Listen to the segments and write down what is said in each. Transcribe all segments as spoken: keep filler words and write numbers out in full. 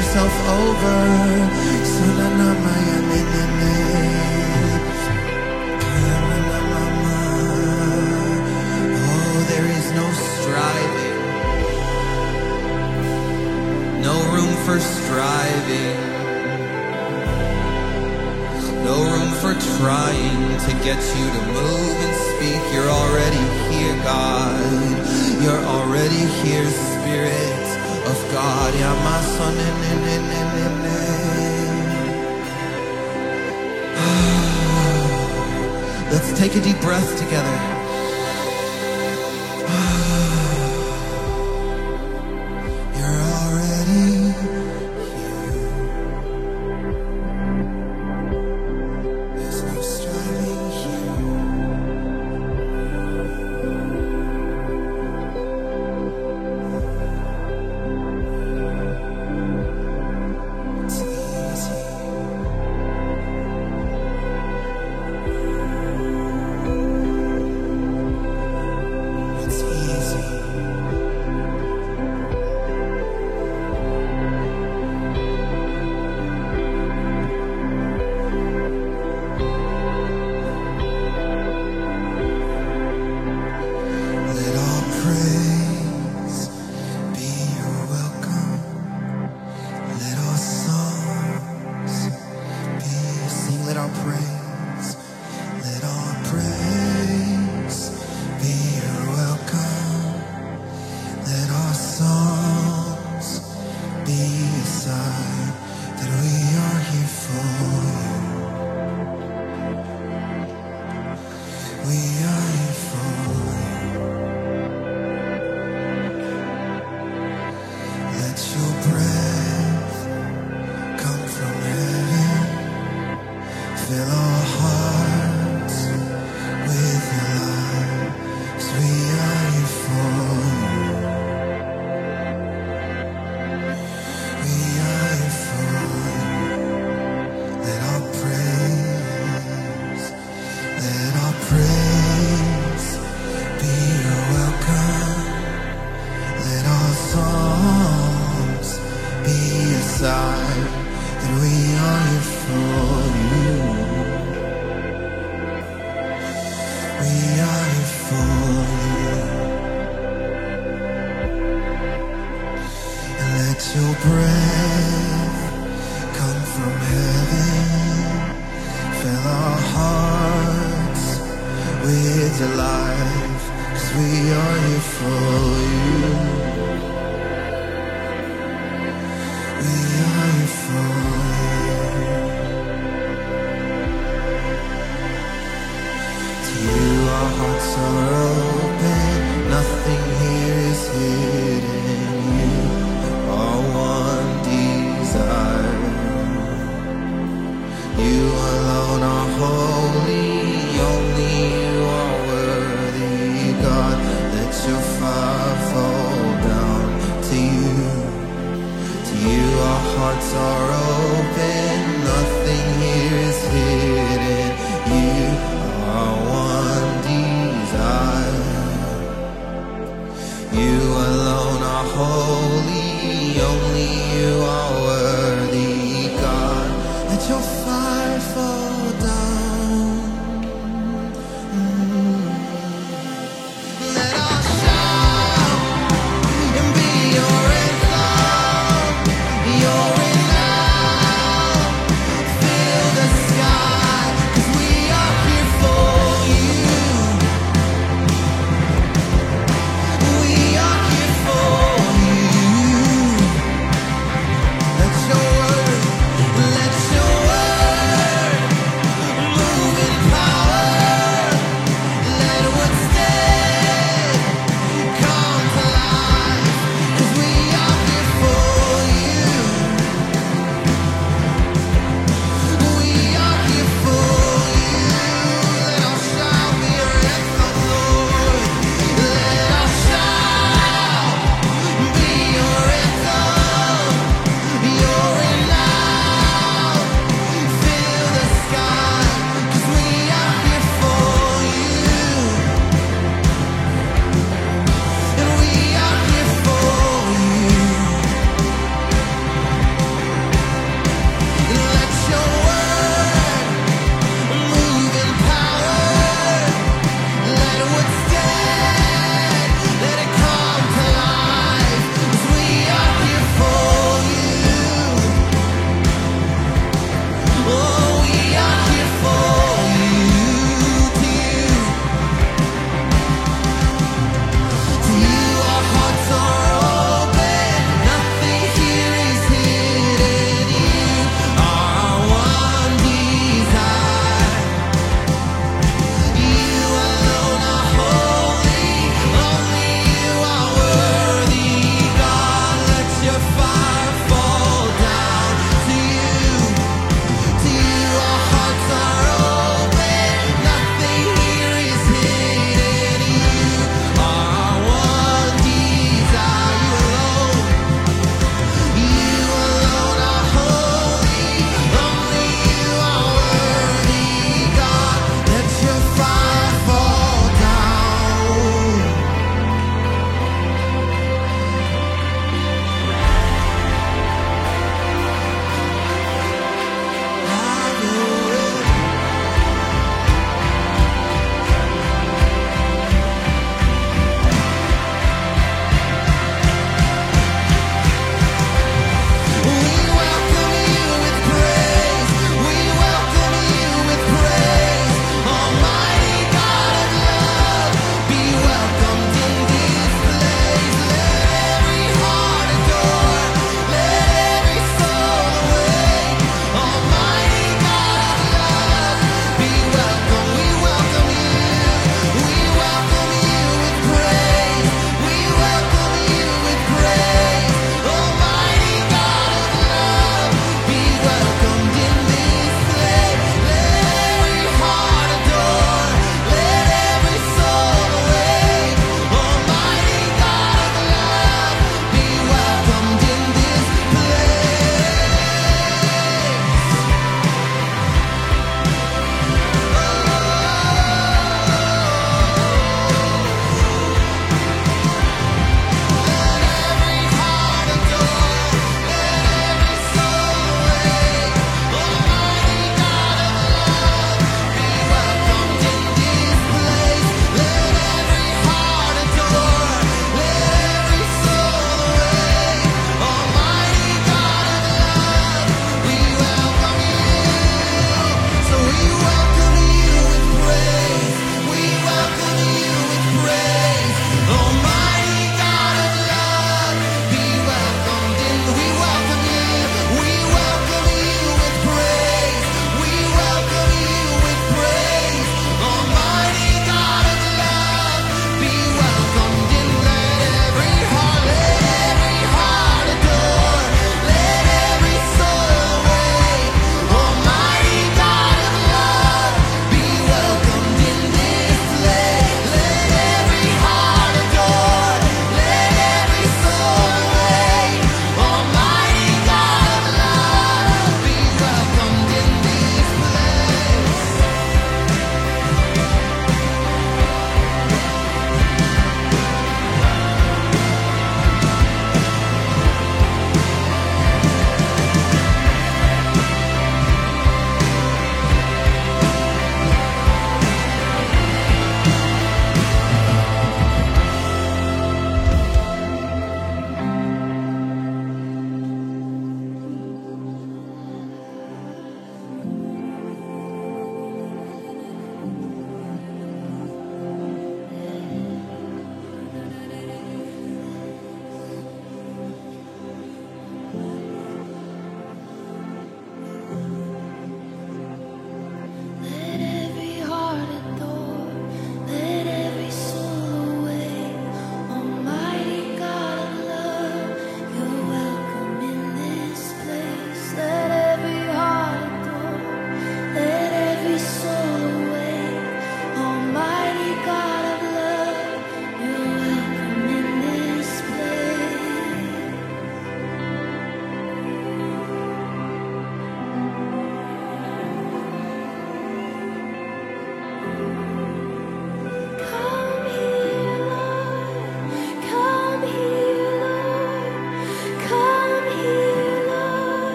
yourself over. Oh, there is no striving, no room for striving, no room for trying to get you to move and speak. You're already here, God. You're already here, Spirit of God. Let's take a deep breath together. You're already here. There's no striving here. It's easy. Your breath come from heaven, fill our hearts with your life, 'cause we are here for you. We are here for you. To you our hearts are open, nothing here is hidden. You are one desire. You alone are holy, only you are worthy, God. Let your fire fall down to you. To you our hearts are open, nothing here is hidden. You are one desire. You alone are holy, only you are worthy, God. Let your fire fall down. Mm. Let us shout and be your anthem, your renown. Fill the sky, 'cause we are here for you. We are here for you. Let your word, let your word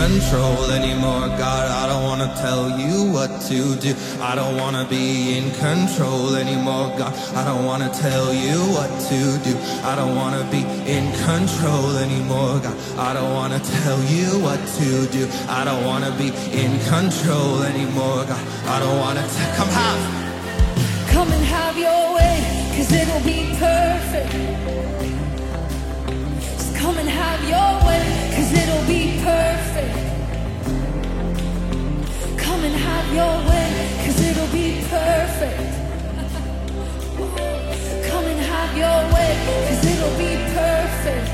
control anymore, God. I don't wanna tell you what to do. I don't wanna be in control anymore, God. I don't wanna tell you what to do. I don't wanna be in control anymore, God. I don't wanna tell you what to do. I don't wanna be in control anymore, God. I don't wanna t- come have. Come and have your way, cause it'll be perfect. Just come and have your way, cause it'll be perfect. Come and have your way, cause it'll be perfect. Come and have your way, cause it'll be perfect.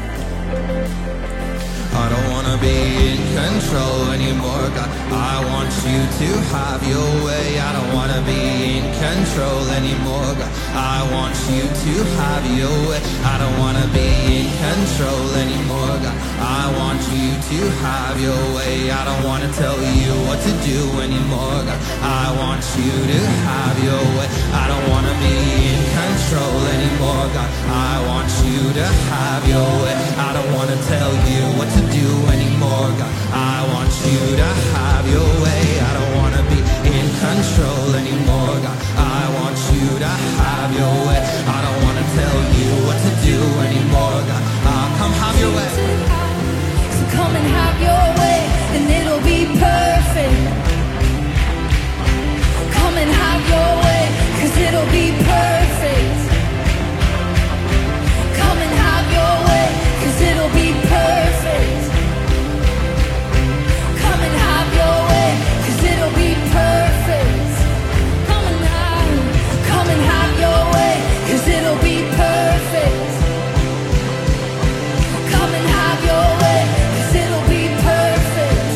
I don't wanna be in control anymore, God. I want you to have your way. I don't wanna be in control anymore, God. I want you to have your way. I don't wanna be in control anymore, God. I want you to have your way. I don't wanna tell you what to do anymore, God. I want you to have your way. I don't wanna be in control anymore, God. I want you to have your way. I don't wanna tell you what to do anymore, God. I want you to have your way. I don't wanna be in control anymore, God. I want you to have your way. I don't wanna tell you what to do anymore, God. Uh, come have your way. So come and have your way, and it'll be perfect. Come and have your way, cause it'll be perfect. Come and have your way, cause it'll be perfect. Come and have your way, cause it'll be perfect. Come and have, come and have your way, cause it'll be perfect. Come and have your way, cause it'll be perfect.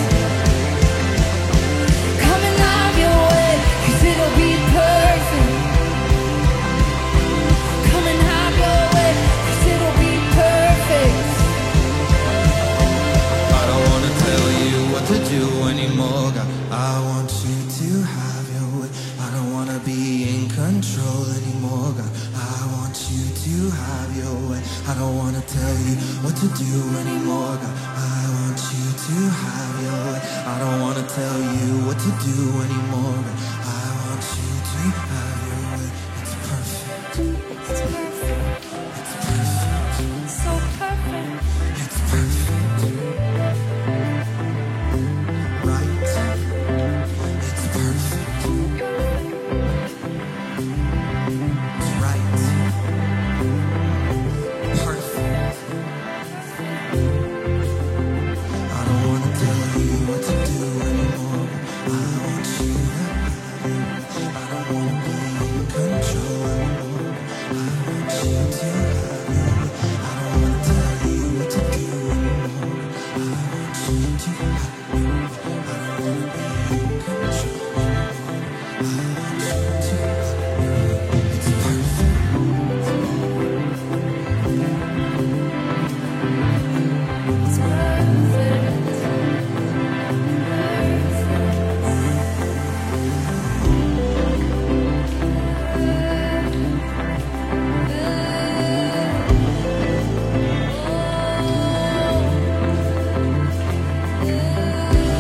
Come and have your way, cause it'll be perfect. Come and have your way, cause it'll be perfect. I don't wanna tell you what to do anymore, God. I want you to have your way. I don't wanna be in control anymore, God. I want you to have your way. I don't wanna tell you what to do anymore, God. I want you to have your way. I don't wanna tell you what to do anymore, God. I want you to have your way. It's perfect. It's perfect. It's perfect. So perfect. It's perfect. Right. It's perfect. It's right. Perfect. I don't wanna tell you what to do anymore. I want you to have your way. I don't wanna be in control anymore. I want you to have your way. I don't wanna tell you what to do anymore. I want you to have your way. I don't wanna be in control anymore. I want you to have your way. It's perfect. It's perfect. Perfect.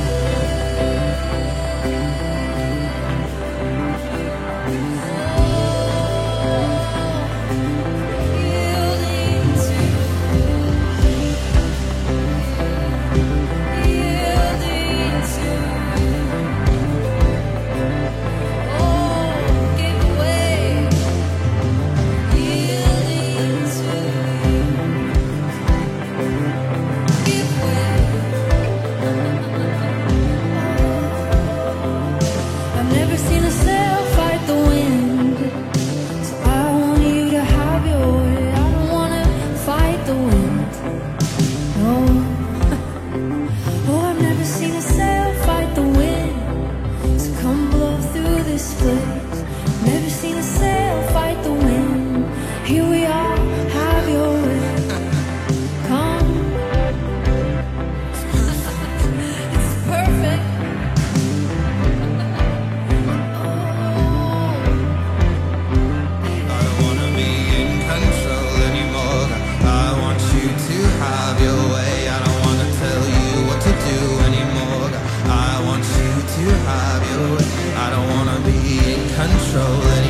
control anymore.